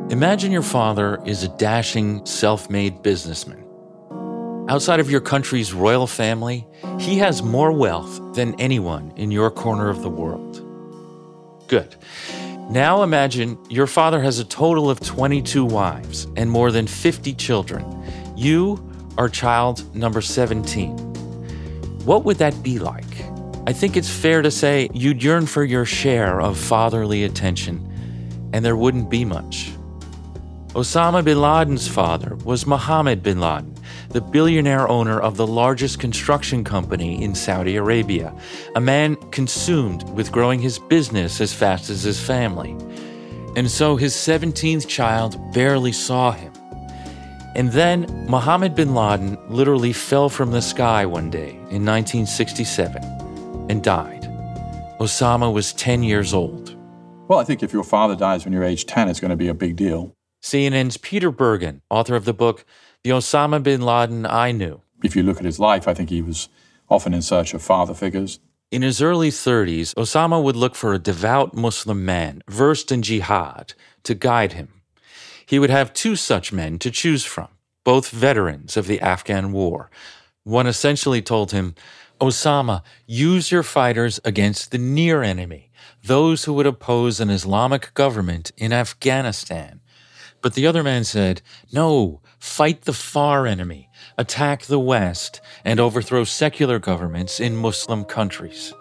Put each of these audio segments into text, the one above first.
Imagine your father is a dashing, self-made businessman. Outside of your country's royal family, he has more wealth than anyone in your corner of the world. Good. Now imagine your father has a total of 22 wives and more than 50 children. You are child number 17. What would that be like? I think it's fair to say you'd yearn for your share of fatherly attention, and there wouldn't be much. Osama bin Laden's father was Mohammed bin Laden, the billionaire owner of the largest construction company in Saudi Arabia, a man consumed with growing his business as fast as his family. And so his 17th child barely saw him. And then Mohammed bin Laden literally fell from the sky one day in 1967 and died. Osama was 10 years old. Well, I think if your father dies when you're age 10, it's going to be a big deal. CNN's Peter Bergen, author of the book, The Osama bin Laden I Knew. If you look at his life, I think he was often in search of father figures. In his early 30s, Osama would look for a devout Muslim man, versed in jihad, to guide him. He would have two such men to choose from, both veterans of the Afghan war. One essentially told him, Osama, use your fighters against the near enemy, those who would oppose an Islamic government in Afghanistan. But the other man said, no, fight the far enemy, attack the West, and overthrow secular governments in Muslim countries.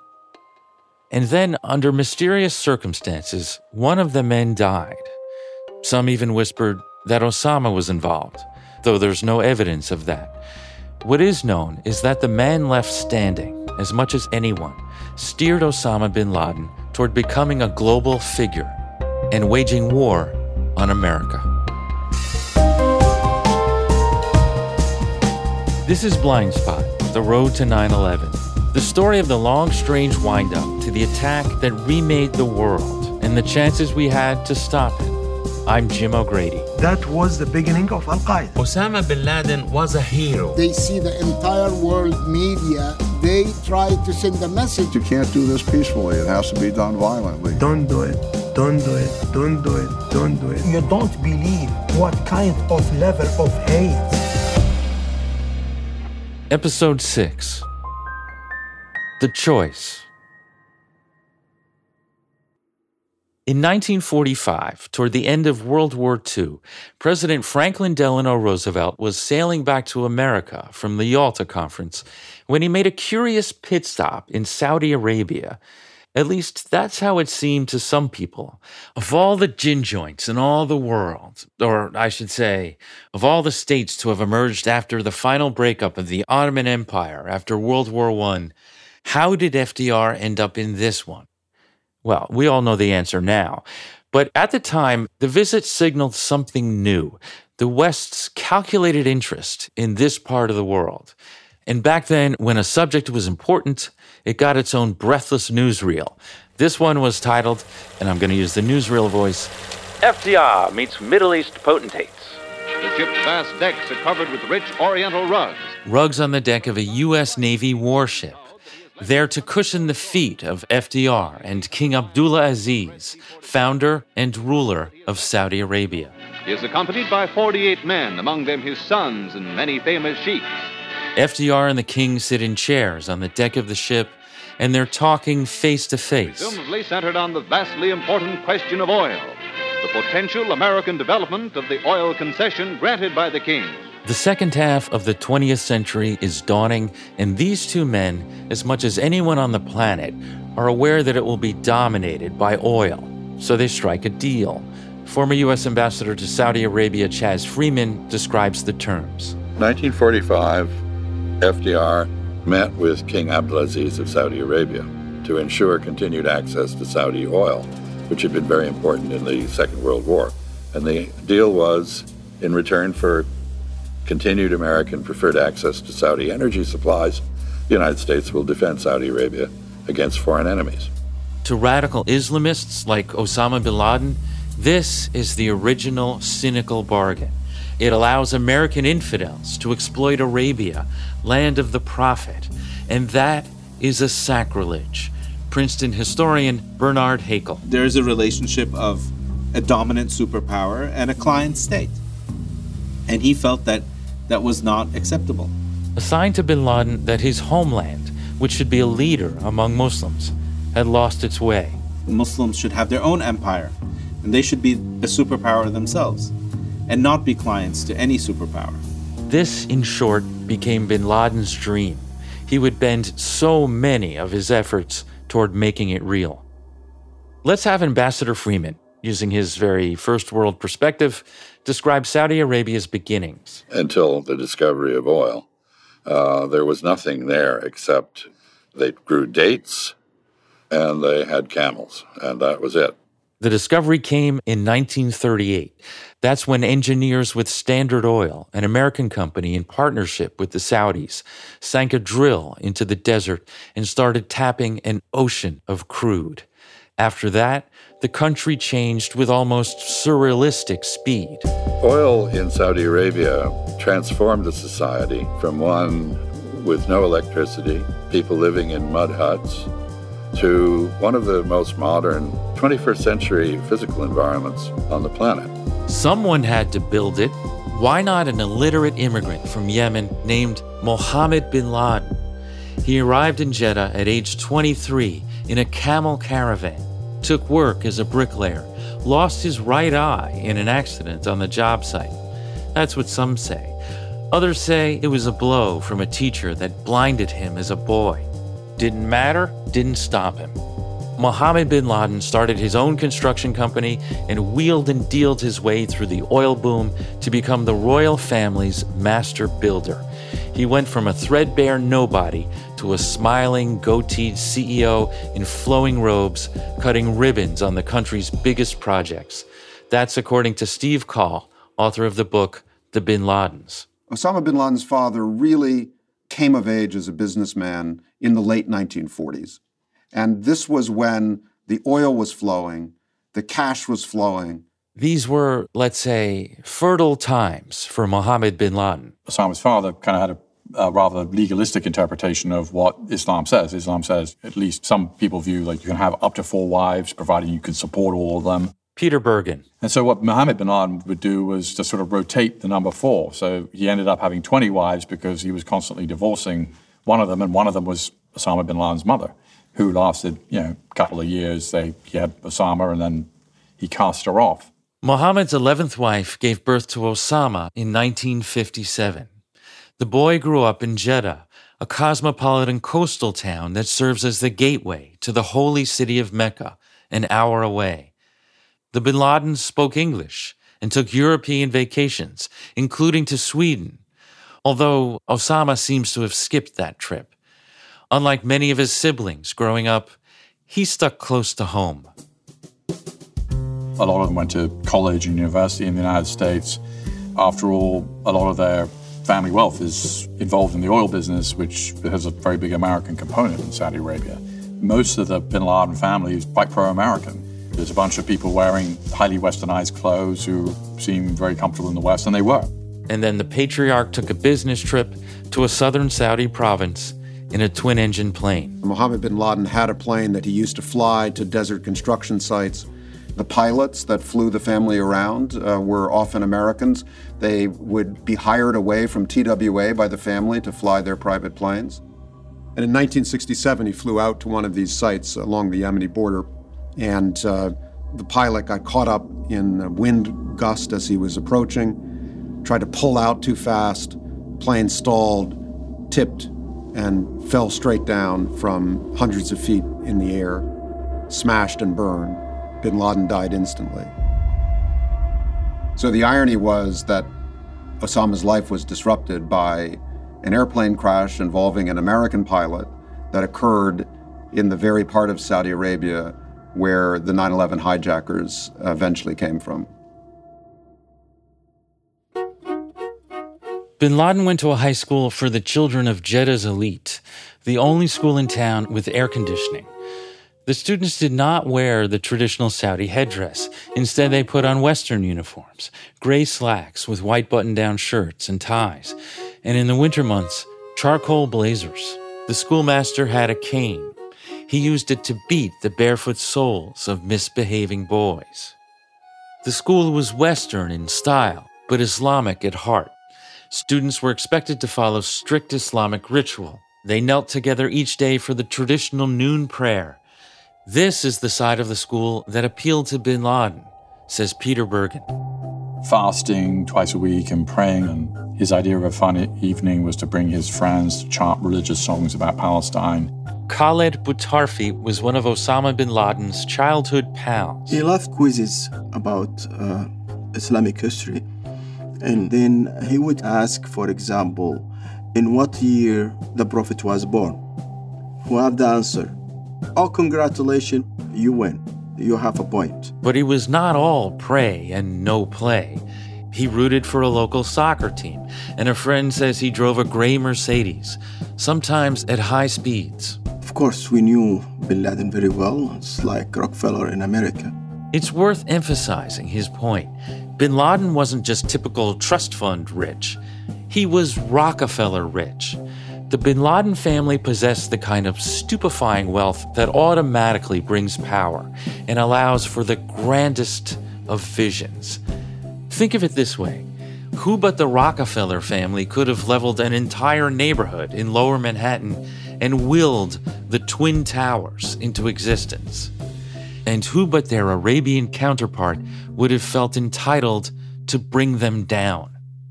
And then, under mysterious circumstances, one of the men died. Some even whispered that Osama was involved, though there's no evidence of that. What is known is that the man left standing, as much as anyone, steered Osama bin Laden toward becoming a global figure and waging war on America. This is Blind Spot, The Road to 9/11, the story of the long, strange wind-up to the attack that remade the world and the chances we had to stop it. I'm Jim O'Grady. That was the beginning of Al-Qaeda. Osama bin Laden was a hero. They see the entire world media. They try to send a message. You can't do this peacefully. It has to be done violently. Don't do it. Don't do it. Don't do it. Don't do it. You don't believe what kind of level of hate. Episode 6. The Choice. In 1945, toward the end of World War II, President Franklin Delano Roosevelt was sailing back to America from the Yalta Conference when he made a curious pit stop in Saudi Arabia. At least that's how it seemed to some people. Of all the gin joints in all the world, or I should say, of all the states to have emerged after the final breakup of the Ottoman Empire after World War I, how did FDR end up in this one? Well, we all know the answer now. But at the time, the visit signaled something new, the West's calculated interest in this part of the world. And back then, when a subject was important, it got its own breathless newsreel. This one was titled, and I'm going to use the newsreel voice, FDR meets Middle East potentates. The ship's vast decks are covered with rich oriental rugs. Rugs on the deck of a U.S. Navy warship, there to cushion the feet of FDR and King Abdullah Aziz, founder and ruler of Saudi Arabia. He is accompanied by 48 men, among them his sons and many famous sheikhs. FDR and the king sit in chairs on the deck of the ship, and they're talking face to face. Presumably centered on the vastly important question of oil, the potential American development of the oil concession granted by the king. The second half of the 20th century is dawning, and these two men, as much as anyone on the planet, are aware that it will be dominated by oil. So they strike a deal. Former U.S. Ambassador to Saudi Arabia Chaz Freeman describes the terms. 1945, FDR met with King Abdulaziz of Saudi Arabia to ensure continued access to Saudi oil, which had been very important in the Second World War. And the deal was, in return for continued American preferred access to Saudi energy supplies, the United States will defend Saudi Arabia against foreign enemies. To radical Islamists like Osama bin Laden, this is the original cynical bargain. It allows American infidels to exploit Arabia, land of the Prophet, and that is a sacrilege. Princeton historian Bernard Haeckel. There is a relationship of a dominant superpower and a client state. And he felt that that was not acceptable. A sign to bin Laden that his homeland, which should be a leader among Muslims, had lost its way. Muslims should have their own empire, and they should be a superpower themselves, and not be clients to any superpower. This, in short, became bin Laden's dream. He would bend so many of his efforts toward making it real. Let's have Ambassador Freeman, using his very first-world perspective, describe Saudi Arabia's beginnings. Until the discovery of oil, there was nothing there except they grew dates and they had camels, and that was it. The discovery came in 1938. That's when engineers with Standard Oil, an American company in partnership with the Saudis, sank a drill into the desert and started tapping an ocean of crude. After that, the country changed with almost surrealistic speed. Oil in Saudi Arabia transformed the society from one with no electricity, people living in mud huts, to one of the most modern 21st century physical environments on the planet. Someone had to build it. Why not an illiterate immigrant from Yemen named Mohammed bin Laden? He arrived in Jeddah at age 23 in a camel caravan, took work as a bricklayer, lost his right eye in an accident on the job site. That's what some say. Others say it was a blow from a teacher that blinded him as a boy. Didn't matter, didn't stop him. Mohammed bin Laden started his own construction company and wheeled and dealed his way through the oil boom to become the royal family's master builder. He went from a threadbare nobody to a smiling, goateed CEO in flowing robes, cutting ribbons on the country's biggest projects. That's according to Steve Call, author of the book, The Bin Ladens. Osama bin Laden's father really came of age as a businessman in the late 1940s. And this was when the oil was flowing, the cash was flowing. These were, let's say, fertile times for Mohammed bin Laden. Osama's father kind of had a rather legalistic interpretation of what Islam says. Islam says, at least some people view, like you can have up to 4 wives, providing you can support all of them. Peter Bergen. And so what Mohammed bin Laden would do was to sort of rotate the number 4. So he ended up having 20 wives because he was constantly divorcing one of them, and one of them was Osama bin Laden's mother, who lasted, a couple of years. He had Osama, and then he cast her off. Mohammed's 11th wife gave birth to Osama in 1957. The boy grew up in Jeddah, a cosmopolitan coastal town that serves as the gateway to the holy city of Mecca, an hour away. The bin Ladens spoke English and took European vacations, including to Sweden, although Osama seems to have skipped that trip. Unlike many of his siblings growing up, he stuck close to home. A lot of them went to college and university in the United States. After all, a lot of their family wealth is involved in the oil business, which has a very big American component in Saudi Arabia. Most of the bin Laden family is quite pro-American. There's a bunch of people wearing highly westernized clothes who seem very comfortable in the West, and they were. And then the patriarch took a business trip to a southern Saudi province in a twin-engine plane. Mohammed bin Laden had a plane that he used to fly to desert construction sites. The pilots that flew the family around were often Americans. They would be hired away from TWA by the family to fly their private planes. And in 1967, he flew out to one of these sites along the Yemeni border, and the pilot got caught up in a wind gust as he was approaching, tried to pull out too fast, plane stalled, tipped, and fell straight down from hundreds of feet in the air, smashed and burned. Bin Laden died instantly. So the irony was that Osama's life was disrupted by an airplane crash involving an American pilot that occurred in the very part of Saudi Arabia where the 9/11 hijackers eventually came from. Bin Laden went to a high school for the children of Jeddah's elite, the only school in town with air conditioning. The students did not wear the traditional Saudi headdress. Instead, they put on Western uniforms, gray slacks with white button-down shirts and ties, and in the winter months, charcoal blazers. The schoolmaster had a cane. He used it to beat the barefoot soles of misbehaving boys. The school was Western in style, but Islamic at heart. Students were expected to follow strict Islamic ritual. They knelt together each day for the traditional noon prayer. This is the side of the school that appealed to bin Laden, says Peter Bergen. Fasting twice a week and praying, and his idea of a fun evening was to bring his friends to chant religious songs about Palestine. Khaled Boutarfi was one of Osama bin Laden's childhood pals. He loved quizzes about Islamic history. And then he would ask, for example, in what year the Prophet was born? Who have the answer? Oh, congratulations, you win. You have a point. But he was not all pray and no play. He rooted for a local soccer team, and a friend says he drove a gray Mercedes, sometimes at high speeds. Of course, we knew bin Laden very well. It's like Rockefeller in America. It's worth emphasizing his point. Bin Laden wasn't just typical trust fund rich. He was Rockefeller rich. The bin Laden family possessed the kind of stupefying wealth that automatically brings power and allows for the grandest of visions. Think of it this way. Who but the Rockefeller family could have leveled an entire neighborhood in Lower Manhattan and willed the Twin Towers into existence? And who but their Arabian counterpart would have felt entitled to bring them down?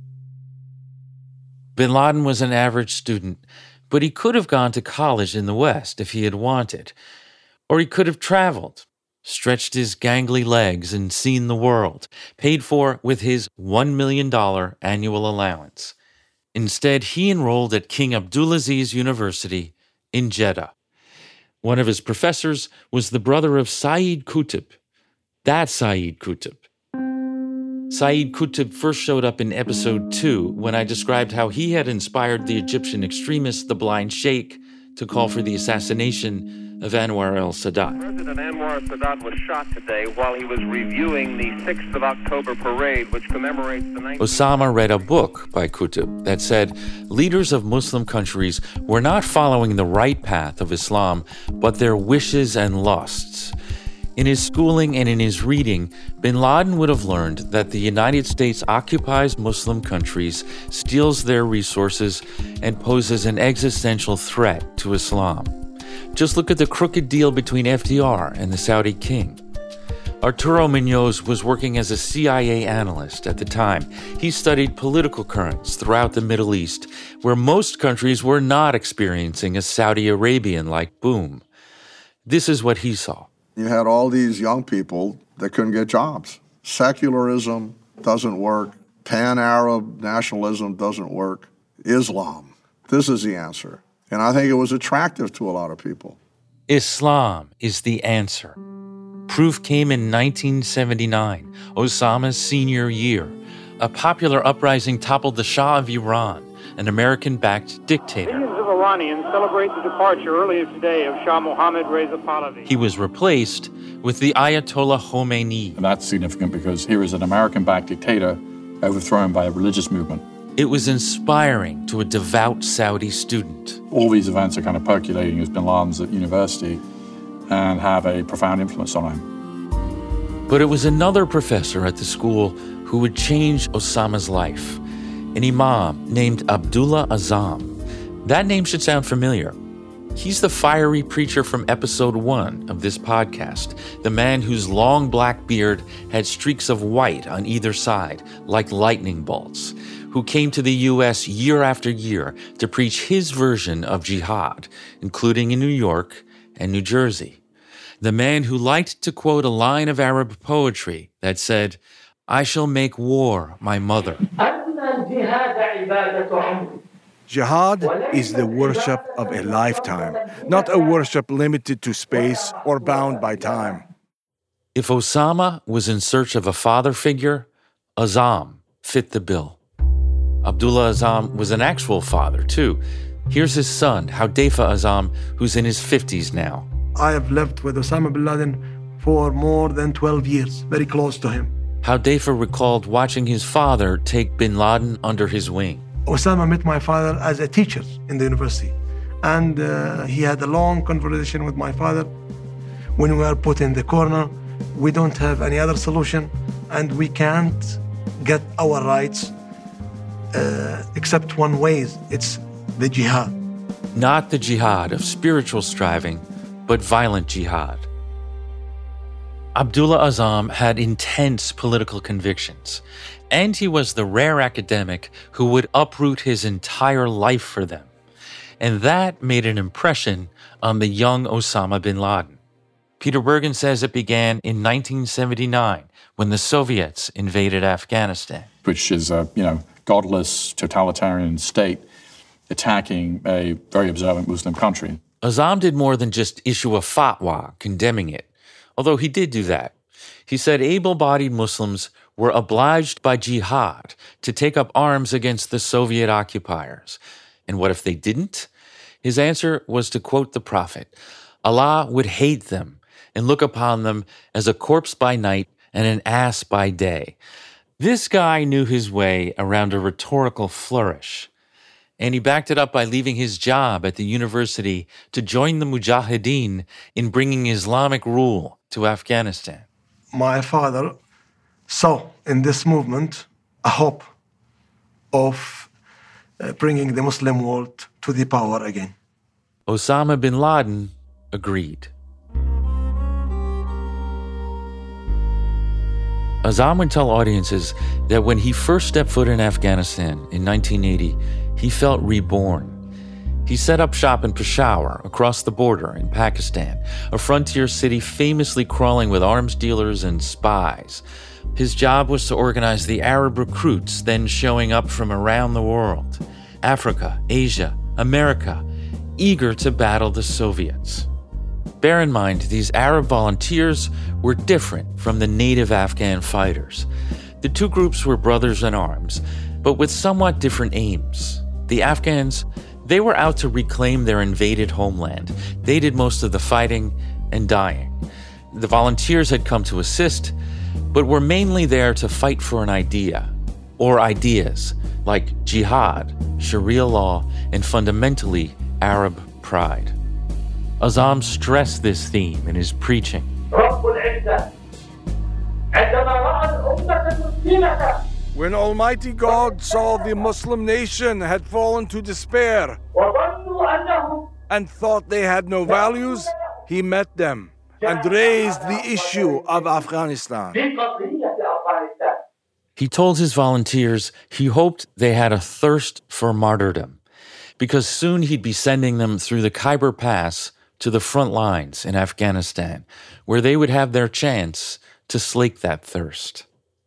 Bin Laden was an average student, but he could have gone to college in the West if he had wanted. Or he could have traveled, stretched his gangly legs and seen the world, paid for with his $1 million annual allowance. Instead, he enrolled at King Abdulaziz University in Jeddah. One of his professors was the brother of Sayyid Qutb. That's Sayyid Qutb. Sayyid Qutb first showed up in episode 2 when I described how he had inspired the Egyptian extremist, the Blind Sheikh, to call for the assassination of Anwar el-Sadat. President Anwar Sadat was shot today while he was reviewing the 6th of October parade, which commemorates the 19th... Osama read a book by Qutb that said leaders of Muslim countries were not following the right path of Islam, but their wishes and lusts. In his schooling and in his reading, bin Laden would have learned that the United States occupies Muslim countries, steals their resources, and poses an existential threat to Islam. Just look at the crooked deal between FDR and the Saudi king. Arturo Munoz was working as a CIA analyst at the time. He studied political currents throughout the Middle East, where most countries were not experiencing a Saudi Arabian-like boom. This is what he saw. You had all these young people that couldn't get jobs. Secularism doesn't work. Pan-Arab nationalism doesn't work. Islam. This is the answer. And I think it was attractive to a lot of people. Islam is the answer. Proof came in 1979, Osama's senior year. A popular uprising toppled the Shah of Iran, an American-backed dictator. Millions of Iranians celebrate the departure earlier today of Shah Mohammad Reza Pahlavi. He was replaced with the Ayatollah Khomeini. And that's significant because here is an American-backed dictator overthrown by a religious movement. It was inspiring to a devout Saudi student. All these events are kind of percolating as bin Laden's at university and have a profound influence on him. But it was another professor at the school who would change Osama's life, an imam named Abdullah Azzam. That name should sound familiar. He's the fiery preacher from episode 1 of this podcast, the man whose long black beard had streaks of white on either side, like lightning bolts, who came to the U.S. year after year to preach his version of jihad, including in New York and New Jersey. The man who liked to quote a line of Arab poetry that said, "I shall make war my mother." Jihad is the worship of a lifetime, not a worship limited to space or bound by time. If Osama was in search of a father figure, Azzam fit the bill. Abdullah Azzam was an actual father, too. Here's his son, Hudayfa Azzam, who's in his 50s now. I have lived with Osama bin Laden for more than 12 years, very close to him. Hudayfa recalled watching his father take bin Laden under his wing. Osama met my father as a teacher in the university, and he had a long conversation with my father. When we are put in the corner, we don't have any other solution and we can't get our rights except one way. It's the jihad. Not the jihad of spiritual striving, but violent jihad. Abdullah Azzam had intense political convictions, and he was the rare academic who would uproot his entire life for them. And that made an impression on the young Osama bin Laden. Peter Bergen says it began in 1979 when the Soviets invaded Afghanistan. Which is a, godless totalitarian state attacking a very observant Muslim country. Azzam did more than just issue a fatwa condemning it, although he did do that. He said able-bodied Muslims were obliged by jihad to take up arms against the Soviet occupiers. And what if they didn't? His answer was to quote the Prophet, Allah would hate them and look upon them as a corpse by night and an ass by day. This guy knew his way around a rhetorical flourish. And he backed it up by leaving his job at the university to join the Mujahideen in bringing Islamic rule to Afghanistan. My father saw in this movement a hope of bringing the Muslim world to the power again. Osama bin Laden agreed. Azzam would tell audiences that when he first stepped foot in Afghanistan in 1980, he felt reborn. He set up shop in Peshawar, across the border in Pakistan, a frontier city famously crawling with arms dealers and spies. His job was to organize the Arab recruits then showing up from around the world, Africa, Asia, America, eager to battle the Soviets. Bear in mind, these Arab volunteers were different from the native Afghan fighters. The two groups were brothers in arms, but with somewhat different aims. The Afghans, they were out to reclaim their invaded homeland. They did most of the fighting and dying. The volunteers had come to assist, but were mainly there to fight for an idea, or ideas, like jihad, Sharia law, and fundamentally Arab pride. Azzam stressed this theme in his preaching. When Almighty God saw the Muslim nation had fallen to despair and thought they had no values, He met them and raised the issue of Afghanistan. He told his volunteers he hoped they had a thirst for martyrdom, because soon he'd be sending them through the Khyber Pass to the front lines in Afghanistan, where they would have their chance to slake that thirst.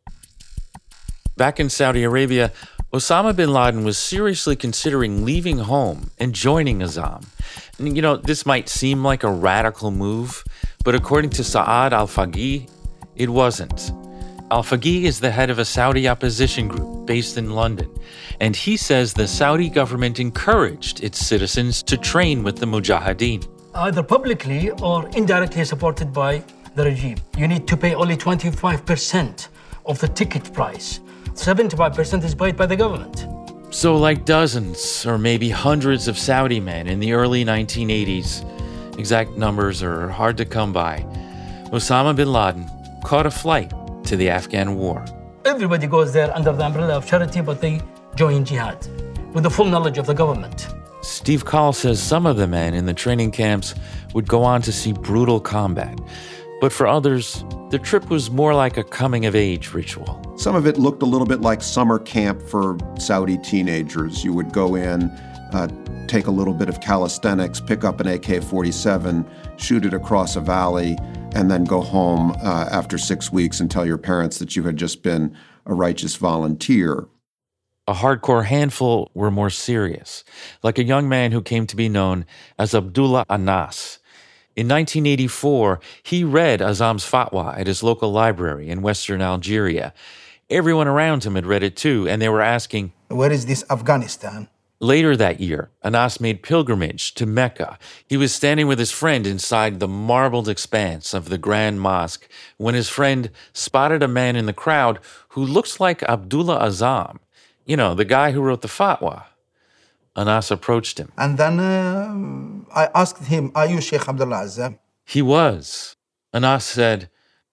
Back in Saudi Arabia, Osama bin Laden was seriously considering leaving home and joining Azzam. And, this might seem like a radical move, but according to Saad al-Faqih, it wasn't. Al-Faqih is the head of a Saudi opposition group based in London, and he says the Saudi government encouraged its citizens to train with the Mujahideen. Either publicly or indirectly supported by the regime. You need to pay only 25% of the ticket price. 75% is paid by the government. So like dozens or maybe hundreds of Saudi men in the early 1980s, exact numbers are hard to come by, Osama bin Laden caught a flight to the Afghan war. Everybody goes there under the umbrella of charity, but they join jihad with the full knowledge of the government. Steve Call says some of the men in the training camps would go on to see brutal combat, but for others, the trip was more like a coming-of-age ritual. Some of it looked a little bit like summer camp for Saudi teenagers. You would go in, take a little bit of calisthenics, pick up an AK-47, shoot it across a valley, and then go home after 6 weeks and tell your parents that you had just been a righteous volunteer. A hardcore handful were more serious, like a young man who came to be known as Abdullah Anas. In 1984, he read Azzam's fatwa at his local library in Western Algeria. Everyone around him had read it too, and they were asking, "Where is this Afghanistan?" Later that year, Anas made pilgrimage to Mecca. He was standing with his friend inside the marbled expanse of the Grand Mosque when his friend spotted a man in the crowd who looks like Abdullah Azzam, the guy who wrote the fatwa. Anas approached him. And then I asked him, "Are you Sheikh Abdullah Azzam?" He was. Anas said,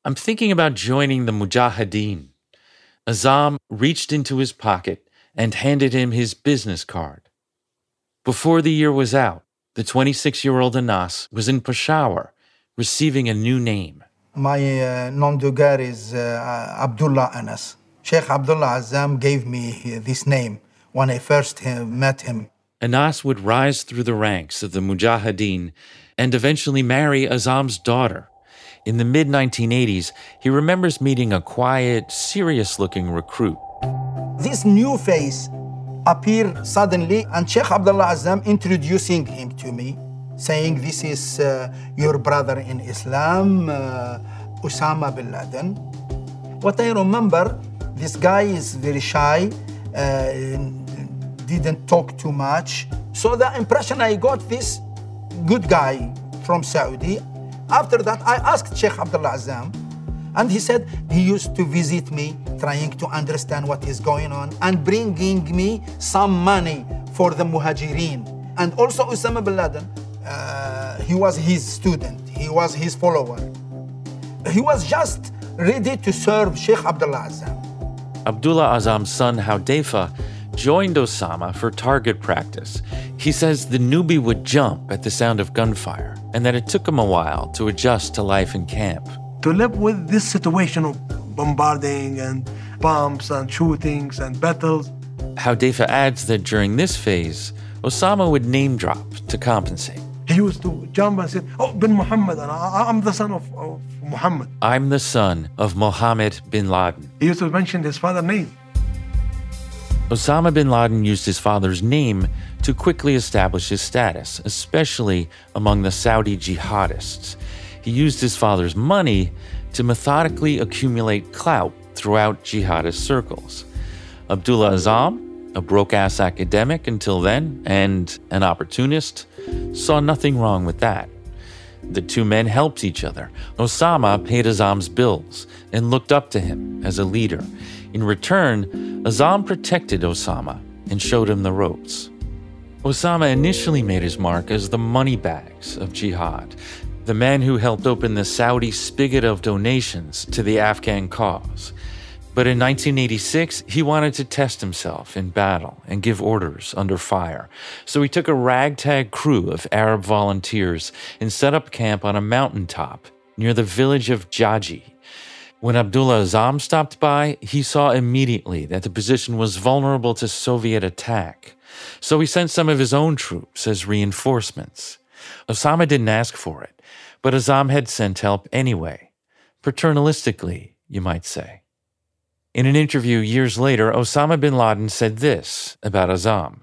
I'm thinking about joining the Mujahideen. Azzam reached into his pocket and handed him his business card. Before the year was out, the 26-year-old Anas was in Peshawar, receiving a new name. My nom de guerre is Abdullah Anas. Sheikh Abdullah Azzam gave me this name when I first met him. Anas would rise through the ranks of the Mujahideen and eventually marry Azzam's daughter. In the mid-1980s, he remembers meeting a quiet, serious-looking recruit. This new face appeared suddenly, and Sheikh Abdullah Azzam introducing him to me, saying, "This is your brother in Islam, Osama bin Laden." What I remember, this guy is very shy, didn't talk too much. So the impression I got, this good guy from Saudi. After that, I asked Sheikh Abdullah Azzam, and he said he used to visit me, trying to understand what is going on, and bringing me some money for the Muhajirin. And also Osama bin Laden, he was his student, he was his follower. He was just ready to serve Sheikh Abdullah Azzam. Abdullah Azzam's son, Hudayfa, joined Osama for target practice. He says the newbie would jump at the sound of gunfire, and that it took him a while to adjust to life in camp. To live with this situation of bombarding and bombs and shootings and battles. Hudayfa adds that during this phase, Osama would name drop to compensate. He used to jump and say, "Oh, bin Muhammad, and I'm the son of Muhammad. I'm the son of Mohammed bin Laden." He used to mention his father's name. Osama bin Laden used his father's name to quickly establish his status, especially among the Saudi jihadists. He used his father's money to methodically accumulate clout throughout jihadist circles. Abdullah Azzam, a broke-ass academic until then and an opportunist, saw nothing wrong with that. The two men helped each other. Osama paid Azzam's bills and looked up to him as a leader. In return, Azzam protected Osama and showed him the ropes. Osama initially made his mark as the moneybags of jihad, the man who helped open the Saudi spigot of donations to the Afghan cause. But in 1986, he wanted to test himself in battle and give orders under fire. So he took a ragtag crew of Arab volunteers and set up camp on a mountaintop near the village of Jaji. When Abdullah Azzam stopped by, he saw immediately that the position was vulnerable to Soviet attack. So he sent some of his own troops as reinforcements. Osama didn't ask for it, but Azzam had sent help anyway. Paternalistically, you might say. In an interview years later, Osama bin Laden said this about Azzam.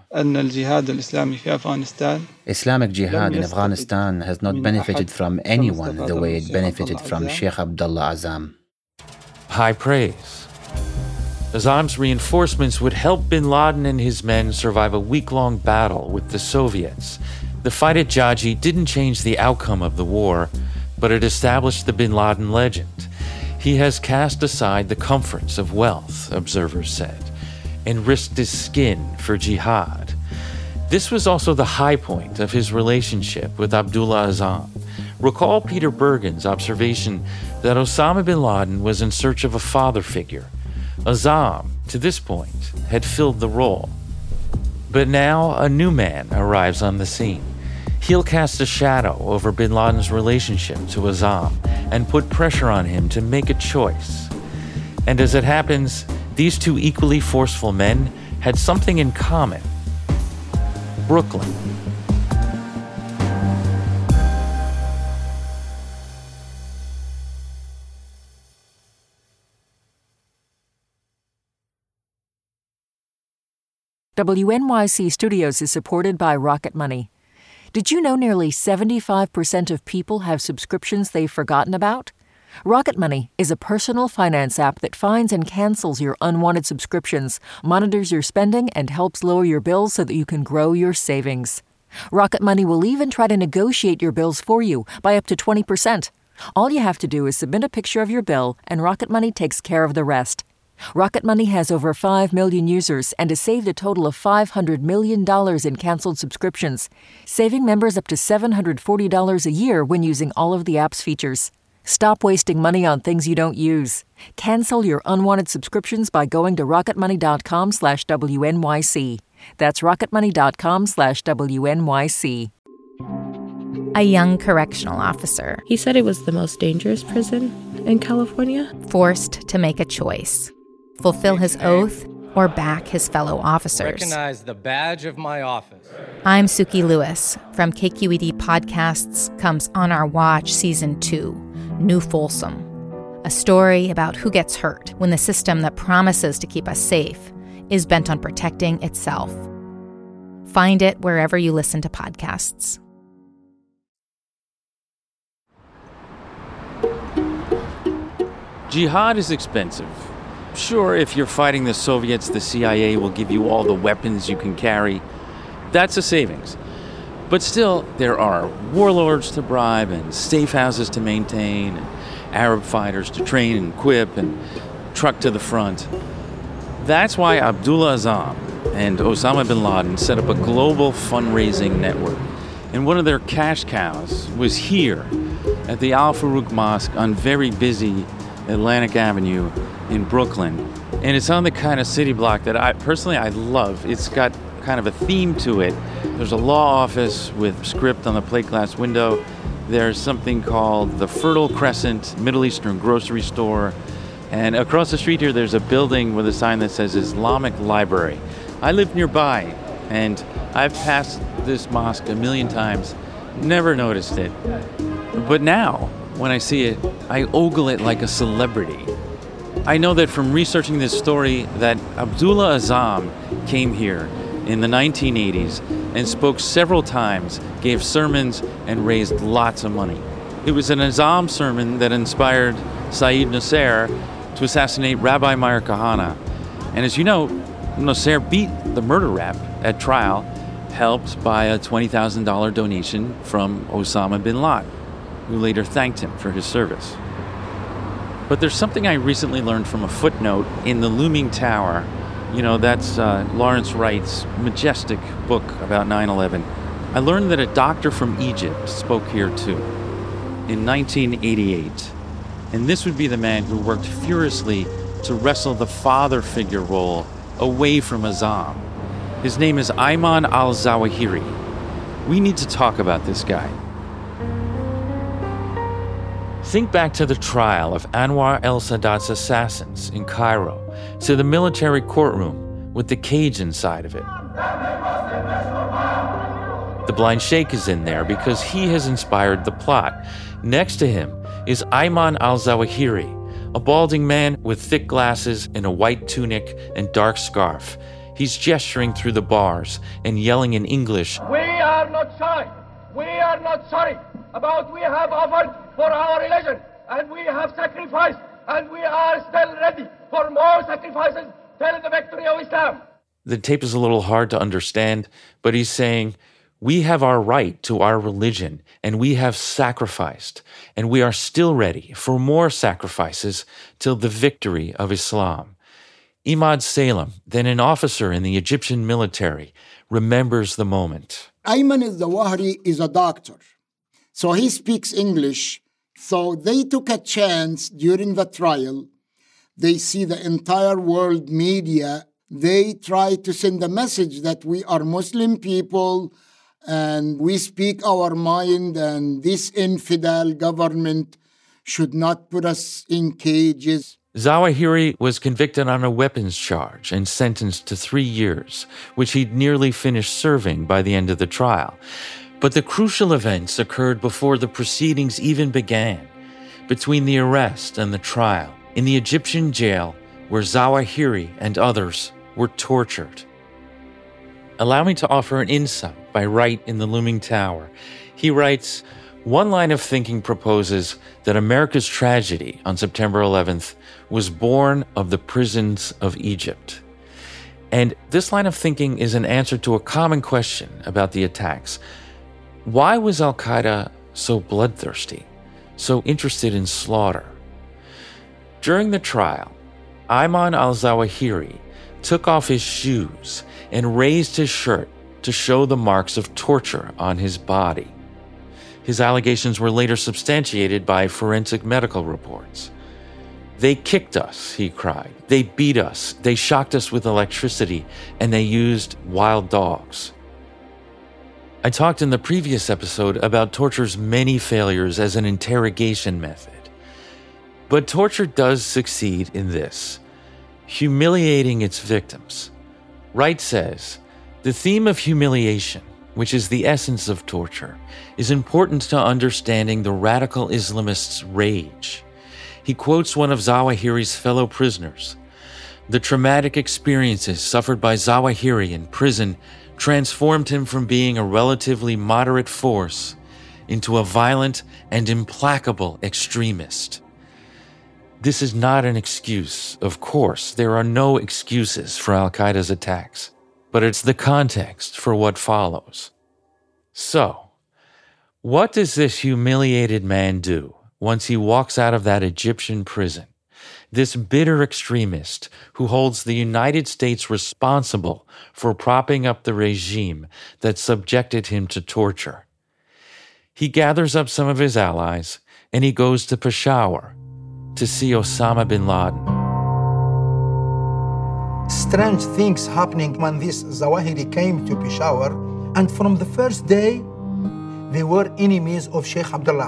Islamic Jihad in Afghanistan has not benefited from anyone the way it benefited from Sheikh Abdullah Azzam. High praise. Azzam's reinforcements would help bin Laden and his men survive a week-long battle with the Soviets. The fight at Jaji didn't change the outcome of the war, but it established the bin Laden legend. He has cast aside the comforts of wealth, observers said, and risked his skin for jihad. This was also the high point of his relationship with Abdullah Azzam. Recall Peter Bergen's observation that Osama bin Laden was in search of a father figure. Azzam, to this point, had filled the role. But now a new man arrives on the scene. He'll cast a shadow over bin Laden's relationship to Azzam and put pressure on him to make a choice. And as it happens, these two equally forceful men had something in common. Brooklyn. WNYC Studios is supported by Rocket Money. Did you know nearly 75% of people have subscriptions they've forgotten about? Rocket Money is a personal finance app that finds and cancels your unwanted subscriptions, monitors your spending, and helps lower your bills so that you can grow your savings. Rocket Money will even try to negotiate your bills for you by up to 20%. All you have to do is submit a picture of your bill, and Rocket Money takes care of the rest. Rocket Money has over 5 million users and has saved a total of $500 million in canceled subscriptions, saving members up to $740 a year when using all of the app's features. Stop wasting money on things you don't use. Cancel your unwanted subscriptions by going to rocketmoney.com/WNYC. That's rocketmoney.com/WNYC. A young correctional officer. He said it was the most dangerous prison in California. Forced to make a choice. Fulfill his oath or back his fellow officers. Recognize the badge of my office. I'm Suki Lewis. From KQED Podcasts comes On Our Watch Season 2, New Folsom. A story about who gets hurt when the system that promises to keep us safe is bent on protecting itself. Find it wherever you listen to podcasts. Jihad is expensive. Sure, if you're fighting the Soviets, the CIA will give you all the weapons you can carry. That's a savings. But still, there are warlords to bribe and safe houses to maintain and Arab fighters to train and equip and truck to the front. That's why Abdullah Azzam and Osama bin Laden set up a global fundraising network. And one of their cash cows was here at the Al Farouk Mosque on very busy Atlantic Avenue in Brooklyn. And it's on the kind of city block that I love. It's got kind of a theme to it. There's a law office with script on the plate glass window. There's something called the Fertile Crescent Middle Eastern grocery store. And across the street here, there's a building with a sign that says Islamic Library. I live nearby, and I've passed this mosque a million times, never noticed it. But now, when I see it, I ogle it like a celebrity. I know that from researching this story that Abdullah Azzam came here in the 1980s and spoke several times, gave sermons, and raised lots of money. It was an Azzam sermon that inspired Saeed Nasser to assassinate Rabbi Meir Kahane. And as you know, Nasser beat the murder rap at trial, helped by a $20,000 donation from Osama bin Laden, who later thanked him for his service. But there's something I recently learned from a footnote in The Looming Tower. You know, that's Lawrence Wright's majestic book about 9/11. I learned that a doctor from Egypt spoke here too, in 1988. And this would be the man who worked furiously to wrestle the father figure role away from Azzam. His name is Ayman al-Zawahiri. We need to talk about this guy. Think back to the trial of Anwar el-Sadat's assassins in Cairo, to the military courtroom with the cage inside of it. The blind sheikh is in there because he has inspired the plot. Next to him is Ayman al-Zawahiri, a balding man with thick glasses and a white tunic and dark scarf. He's gesturing through the bars and yelling in English, "We are not shy. We are not sorry about we have offered for our religion, and we have sacrificed, and we are still ready for more sacrifices till the victory of Islam." The tape is a little hard to understand, but he's saying, we have our right to our religion, and we have sacrificed, and we are still ready for more sacrifices till the victory of Islam. Imad Salem, then an officer in the Egyptian military, remembers the moment. Ayman al-Zawahiri is a doctor, so he speaks English. So they took a chance during the trial. They see the entire world media. They try to send a message that we are Muslim people and we speak our mind, and this infidel government should not put us in cages. Zawahiri was convicted on a weapons charge and sentenced to 3 years, which he'd nearly finished serving by the end of the trial. But the crucial events occurred before the proceedings even began, between the arrest and the trial, in the Egyptian jail where Zawahiri and others were tortured. Allow me to offer an insight by Wright in The Looming Tower. He writes, one line of thinking proposes that America's tragedy on September 11th was born of the prisons of Egypt. And this line of thinking is an answer to a common question about the attacks. Why was al-Qaeda so bloodthirsty, so interested in slaughter? During the trial, Ayman al-Zawahiri took off his shoes and raised his shirt to show the marks of torture on his body. His allegations were later substantiated by forensic medical reports. "They kicked us," he cried. "They beat us. They shocked us with electricity, and they used wild dogs." I talked in the previous episode about torture's many failures as an interrogation method. But torture does succeed in this, humiliating its victims. Wright says, "The theme of humiliation, which is the essence of torture, is important to understanding the radical Islamists' rage." He quotes one of Zawahiri's fellow prisoners. "The traumatic experiences suffered by Zawahiri in prison transformed him from being a relatively moderate force into a violent and implacable extremist." This is not an excuse. Of course, there are no excuses for al-Qaeda's attacks, but it's the context for what follows. So, what does this humiliated man do once he walks out of that Egyptian prison? This bitter extremist who holds the United States responsible for propping up the regime that subjected him to torture. He gathers up some of his allies and he goes to Peshawar to see Osama bin Laden. Strange things happening when this Zawahiri came to Peshawar, and from the first day, they were enemies of Sheikh Abdullah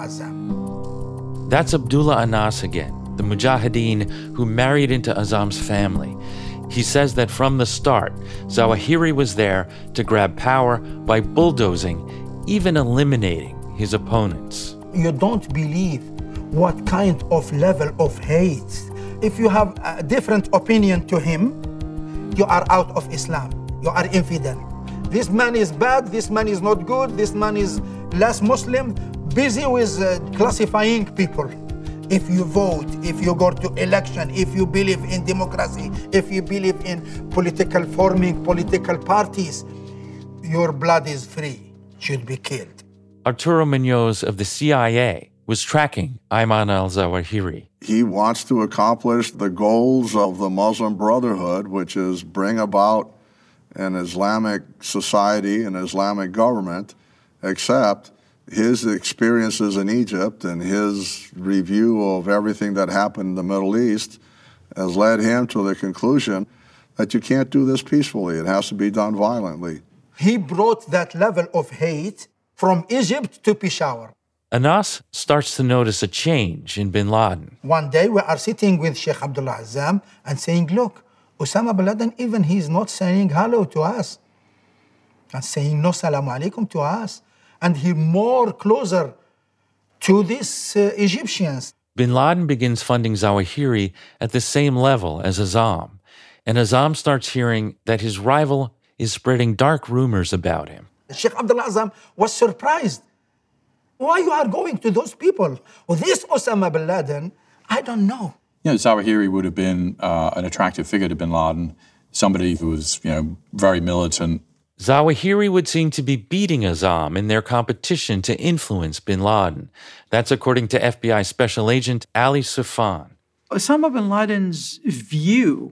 Azzam. That's Abdullah Anas again, the Mujahideen who married into Azzam's family. He says that from the start, Zawahiri was there to grab power by bulldozing, even eliminating his opponents. You don't believe what kind of level of hate. If you have a different opinion to him, you are out of Islam. You are infidel. This man is bad, this man is not good, this man is less Muslim, busy with classifying people. If you vote, if you go to election, if you believe in democracy, if you believe in forming political parties, your blood is free, should be killed. Arturo Munoz of the CIA was tracking Ayman al-Zawahiri. He wants to accomplish the goals of the Muslim Brotherhood, which is bring about an Islamic society, an Islamic government, except his experiences in Egypt and his review of everything that happened in the Middle East has led him to the conclusion that you can't do this peacefully. It has to be done violently. He brought that level of hate from Egypt to Peshawar. Anas starts to notice a change in bin Laden. One day we are sitting with Sheikh Abdullah Azzam and saying, look, Osama bin Laden, even he's not saying hello to us and saying no salamu alaikum to us. And he more closer to these Egyptians. Bin Laden begins funding Zawahiri at the same level as Azzam. And Azzam starts hearing that his rival is spreading dark rumors about him. Sheikh Abdullah Azzam was surprised. Why you are going to those people? Well, this Osama bin Laden, I don't know. Zawahiri would have been an attractive figure to bin Laden, somebody who was, very militant. Zawahiri would seem to be beating Azzam in their competition to influence bin Laden. That's according to FBI Special Agent Ali Soufan. Osama bin Laden's view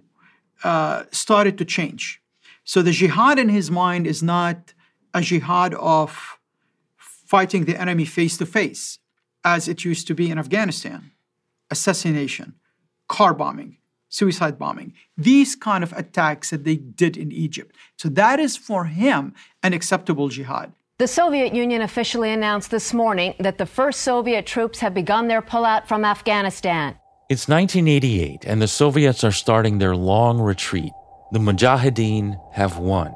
started to change. So the jihad in his mind is not a jihad of fighting the enemy face to face, as it used to be in Afghanistan. Assassination, car bombing, suicide bombing, these kind of attacks that they did in Egypt. So that is for him an acceptable jihad. The Soviet Union officially announced this morning that the first Soviet troops have begun their pullout from Afghanistan. It's 1988, and the Soviets are starting their long retreat. The Mujahideen have won.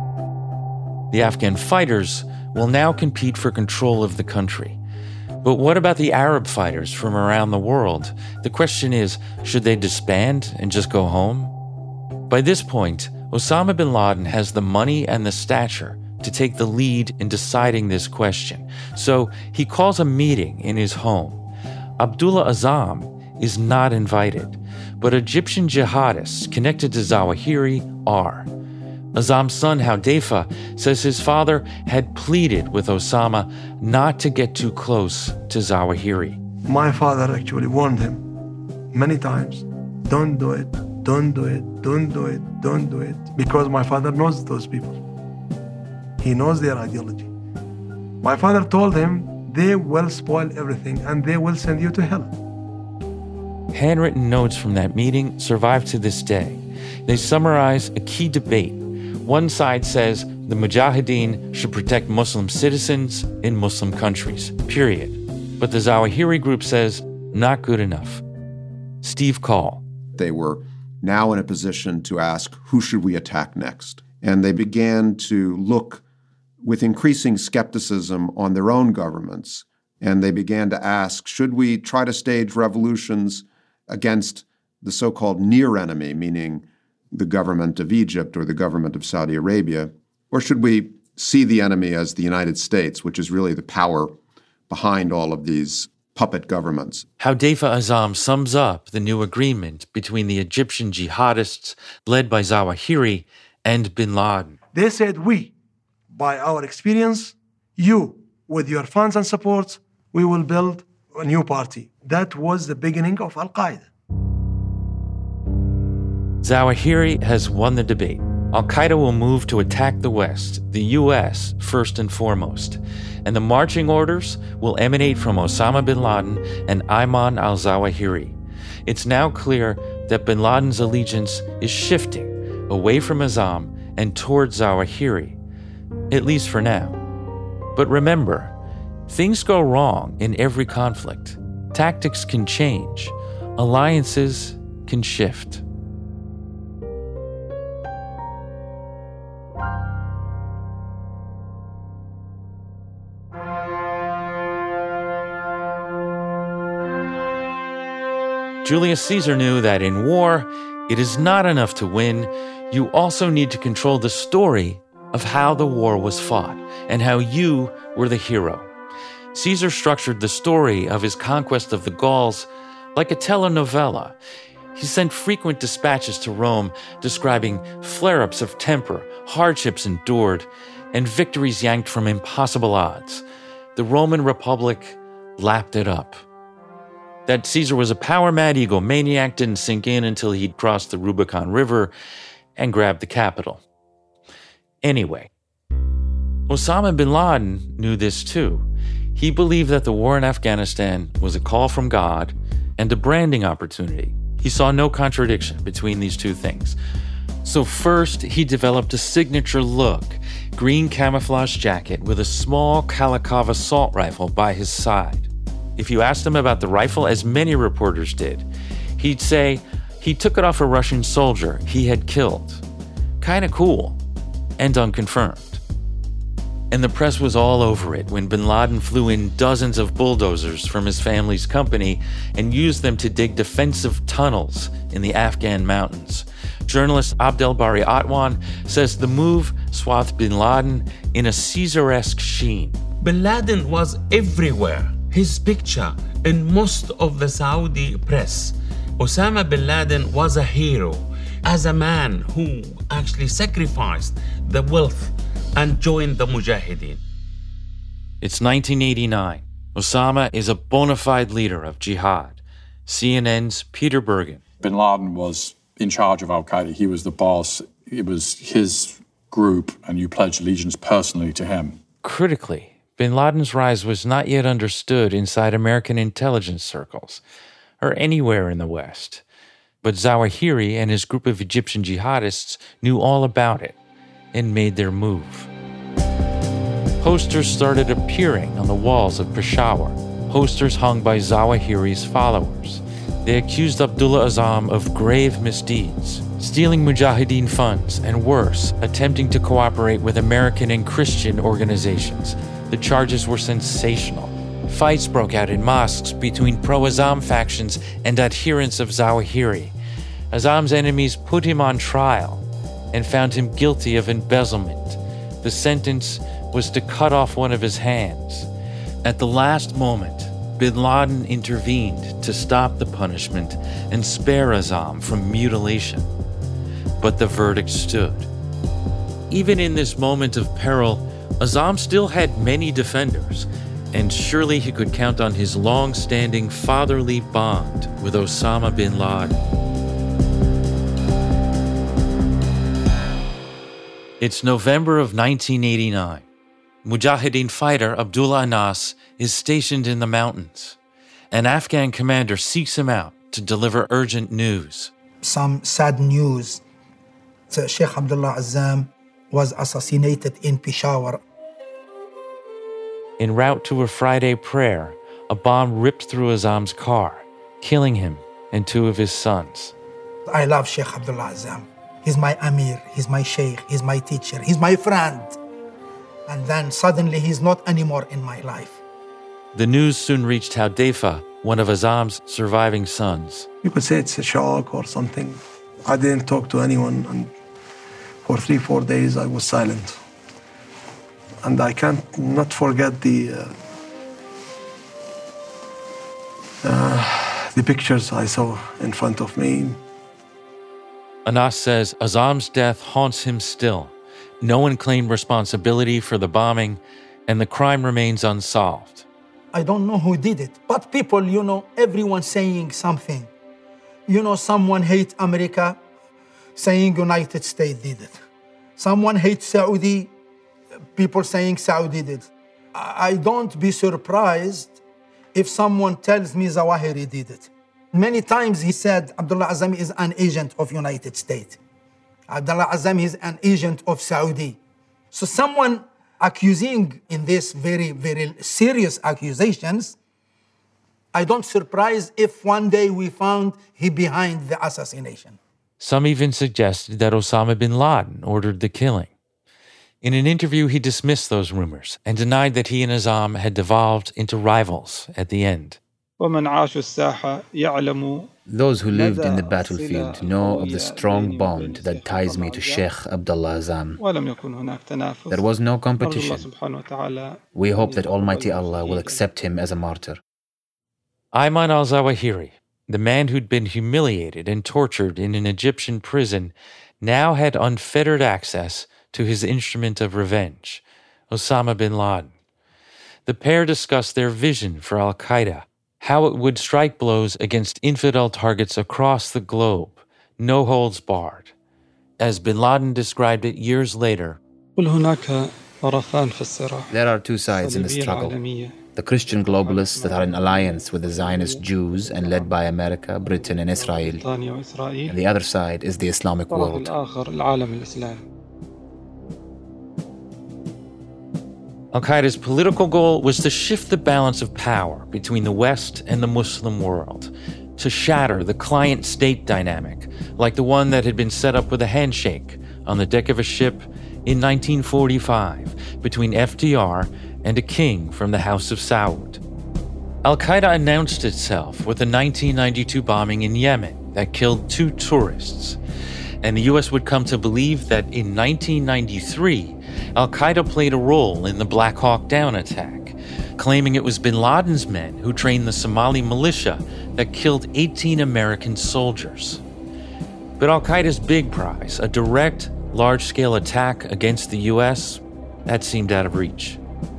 The Afghan fighters will now compete for control of the country. But what about the Arab fighters from around the world? The question is, should they disband and just go home? By this point, Osama bin Laden has the money and the stature to take the lead in deciding this question. So he calls a meeting in his home. Abdullah Azzam is not invited, but Egyptian jihadists connected to Zawahiri are. Azzam's son, Hudayfa, says his father had pleaded with Osama not to get too close to Zawahiri. My father actually warned him many times, don't do it, don't do it, don't do it, don't do it, because my father knows those people. He knows their ideology. My father told him, they will spoil everything and they will send you to hell. Handwritten notes from that meeting survive to this day. They summarize a key debate. One side says the Mujahideen should protect Muslim citizens in Muslim countries, period. But the Zawahiri group says, not good enough. Steve Call. They were now in a position to ask, who should we attack next? And they began to look with increasing skepticism on their own governments. And they began to ask, should we try to stage revolutions against the so-called near enemy, meaning the government of Egypt or the government of Saudi Arabia, or should we see the enemy as the United States, which is really the power behind all of these puppet governments? Hudayfa Azzam sums up the new agreement between the Egyptian jihadists led by Zawahiri and bin Laden. They said, we, by our experience, you, with your funds and support, we will build a new party. That was the beginning of Al-Qaeda. Zawahiri has won the debate. Al-Qaeda will move to attack the West, the U.S. first and foremost, and the marching orders will emanate from Osama bin Laden and Ayman al-Zawahiri. It's now clear that bin Laden's allegiance is shifting away from Azzam and toward Zawahiri, at least for now. But remember, things go wrong in every conflict. Tactics can change. Alliances can shift. Julius Caesar knew that in war, it is not enough to win. You also need to control the story of how the war was fought and how you were the hero. Caesar structured the story of his conquest of the Gauls like a telenovela. He sent frequent dispatches to Rome describing flare-ups of temper, hardships endured, and victories yanked from impossible odds. The Roman Republic lapped it up. That Caesar was a power-mad egomaniac didn't sink in until he'd crossed the Rubicon River and grabbed the capital. Anyway, Osama bin Laden knew this too. He believed that the war in Afghanistan was a call from God and a branding opportunity. He saw no contradiction between these two things. So first, he developed a signature look, green camouflage jacket with a small Kalashnikov assault rifle by his side. If you asked him about the rifle, as many reporters did, he'd say he took it off a Russian soldier he had killed. Kinda cool, and unconfirmed. And the press was all over it when bin Laden flew in dozens of bulldozers from his family's company and used them to dig defensive tunnels in the Afghan mountains. Journalist Abdel Bari Atwan says the move swathed bin Laden in a Caesar-esque sheen. Bin Laden was everywhere. His picture in most of the Saudi press. Osama bin Laden was a hero, as a man who actually sacrificed the wealth and joined the Mujahideen. It's 1989. Osama is a bona fide leader of jihad. CNN's Peter Bergen. Bin Laden was in charge of Al-Qaeda. He was the boss. It was his group, and you pledged allegiance personally to him. Critically, bin Laden's rise was not yet understood inside American intelligence circles, or anywhere in the West. But Zawahiri and his group of Egyptian jihadists knew all about it and made their move. Posters started appearing on the walls of Peshawar, posters hung by Zawahiri's followers. They accused Abdullah Azzam of grave misdeeds, stealing Mujahideen funds, and worse, attempting to cooperate with American and Christian organizations. The charges were sensational. Fights broke out in mosques between pro-Azzam factions and adherents of Zawahiri. Azzam's enemies put him on trial and found him guilty of embezzlement. The sentence was to cut off one of his hands. At the last moment, bin Laden intervened to stop the punishment and spare Azzam from mutilation. But the verdict stood. Even in this moment of peril, Azzam still had many defenders, and surely he could count on his long-standing fatherly bond with Osama bin Laden. It's November of 1989. Mujahideen fighter Abdullah Anas is stationed in the mountains. An Afghan commander seeks him out to deliver urgent news. Some sad news. So Sheikh Abdullah Azzam was assassinated in Peshawar. En route to a Friday prayer, a bomb ripped through Azzam's car, killing him and 2 of his sons. I love Sheikh Abdullah Azzam. He's my Amir, he's my Sheikh, he's my teacher, he's my friend. And then suddenly he's not anymore in my life. The news soon reached Hudayfa, one of Azzam's surviving sons. You could say it's a shock or something. I didn't talk to anyone, and for 3-4 days I was silent. And I can't not forget the pictures I saw in front of me. Anas says Azzam's death haunts him still. No one claimed responsibility for the bombing, and the crime remains unsolved. I don't know who did it, but people, everyone saying something. Someone hate America, saying United States did it. Someone hate Saudi, people saying Saudi did it. I don't be surprised if someone tells me Zawahiri did it. Many times he said Abdullah Azzam is an agent of United States. Abdullah Azzam is an agent of Saudi. So someone accusing in this very, very serious accusations, I don't surprise if one day we found he behind the assassination. Some even suggested that Osama bin Laden ordered the killing. In an interview, he dismissed those rumors and denied that he and Azzam had devolved into rivals at the end. Those who lived in the battlefield know of the strong bond that ties me to Sheikh Abdullah Azzam. There was no competition. We hope that Almighty Allah will accept him as a martyr. Ayman al-Zawahiri, the man who'd been humiliated and tortured in an Egyptian prison, now had unfettered access to his instrument of revenge, Osama bin Laden. The pair discussed their vision for al-Qaeda, how it would strike blows against infidel targets across the globe, no holds barred. As bin Laden described it years later, there are 2 sides in the struggle. The Christian globalists that are in alliance with the Zionist Jews and led by America, Britain, and Israel. And the other side is the Islamic world. Al-Qaeda's political goal was to shift the balance of power between the West and the Muslim world, to shatter the client-state dynamic, like the one that had been set up with a handshake on the deck of a ship in 1945 between FDR and a king from the House of Saud. Al-Qaeda announced itself with the 1992 bombing in Yemen that killed 2 tourists, and the U.S. would come to believe that in 1993, Al-Qaeda played a role in the Black Hawk Down attack, claiming it was bin Laden's men who trained the Somali militia that killed 18 American soldiers. But Al-Qaeda's big prize, a direct, large-scale attack against the U.S., that seemed out of reach.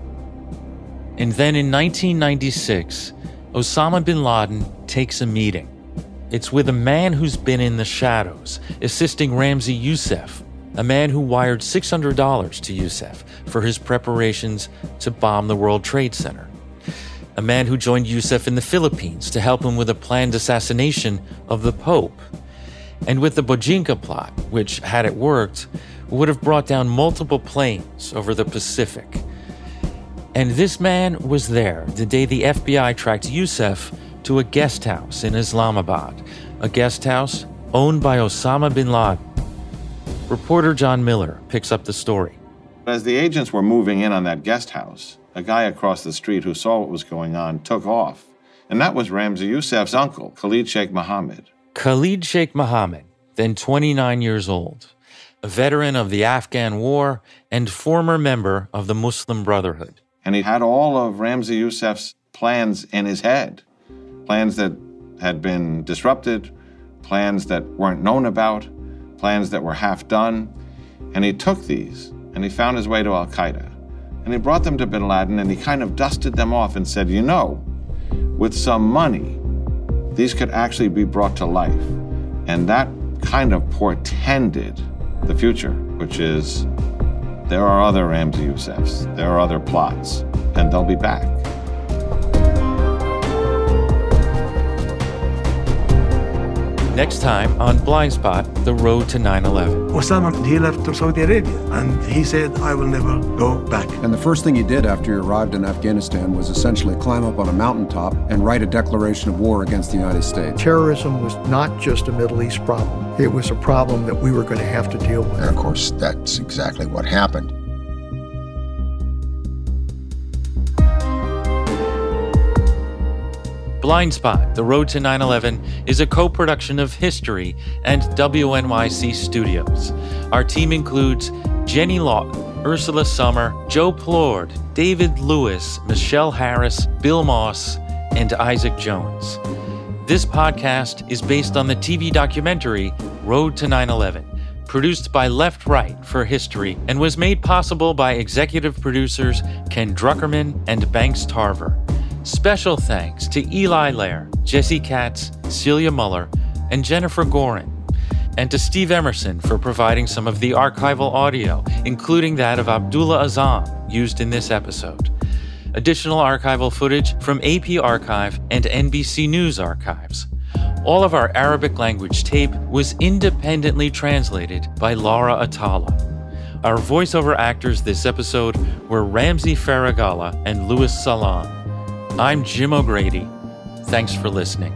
And then in 1996, Osama bin Laden takes a meeting. It's with a man who's been in the shadows, assisting Ramzi Youssef, a man who wired $600 to Youssef for his preparations to bomb the World Trade Center. A man who joined Youssef in the Philippines to help him with a planned assassination of the Pope. And with the Bojinka plot, which, had it worked, would have brought down multiple planes over the Pacific. And this man was there the day the FBI tracked Youssef to a guest house in Islamabad, a guest house owned by Osama bin Laden. Reporter John Miller picks up the story. As the agents were moving in on that guest house, a guy across the street who saw what was going on took off. And that was Ramzi Youssef's uncle, Khalid Sheikh Mohammed. Khalid Sheikh Mohammed, then 29 years old, a veteran of the Afghan War and former member of the Muslim Brotherhood. And he had all of Ramzi Youssef's plans in his head. Plans that had been disrupted, plans that weren't known about, plans that were half done. And he took these and he found his way to Al-Qaeda. And he brought them to bin Laden and he kind of dusted them off and said, you know, with some money, these could actually be brought to life. And that kind of portended the future, which is There are other Ramzi Youssefs. There are other plots. And they'll be back. Next time on Blind Spot, the road to 9/11. Osama, he left to Saudi Arabia, and he said, I will never go back. And the first thing he did after he arrived in Afghanistan was essentially climb up on a mountaintop and write a declaration of war against the United States. Terrorism was not just a Middle East problem. It was a problem that we were going to have to deal with. And of course, that's exactly what happened. Blind Spot, The Road to 9/11 is a co-production of History and WNYC Studios. Our team includes Jenny Lawton, Ursula Summer, Joe Plord, David Lewis, Michelle Harris, Bill Moss, and Isaac Jones. This podcast is based on the TV documentary Road to 9/11, produced by Left Right for History, and was made possible by executive producers Ken Druckerman and Banks Tarver. Special thanks to Eli Lair, Jesse Katz, Celia Muller, and Jennifer Gorin, and to Steve Emerson for providing some of the archival audio, including that of Abdullah Azam, used in this episode. Additional archival footage from AP Archive and NBC News archives. All of our Arabic language tape was independently translated by Laura Atala. Our voiceover actors this episode were Ramzi Faragala and Louis Salam. I'm Jim O'Grady. Thanks for listening.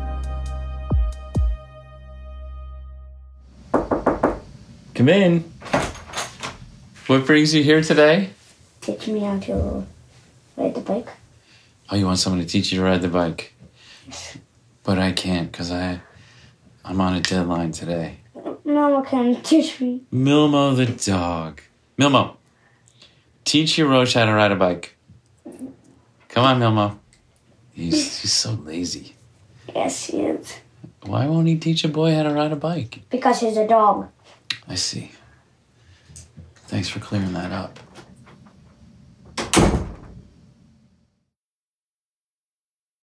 Come in. What brings you here today? Teach me how to ride the bike. Oh, you want someone to teach you to ride the bike? But I can't because I'm on a deadline today. Mama can teach me. Milmo the dog. Milmo, teach Hirosh how to ride a bike. Come on, Milmo. He's so lazy. Yes, he is. Why won't he teach a boy how to ride a bike? Because he's a dog. I see. Thanks for clearing that up.